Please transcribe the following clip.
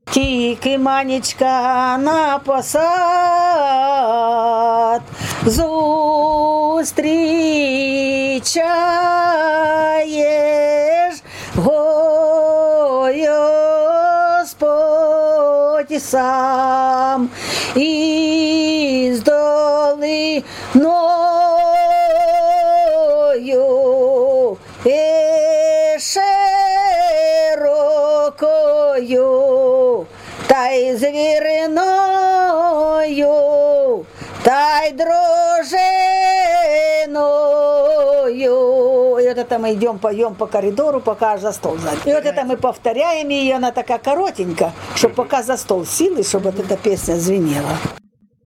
Тільки манічка на посад зустрічаєш, Господь сам із долиною широкою, та й звіриною, та й дружиною. И вот это мы идем, поем по коридору, пока аж за стол сзади. И вот это мы повторяем ее, она такая коротенькая, чтобы пока за стол силы, чтобы вот эта песня звенела.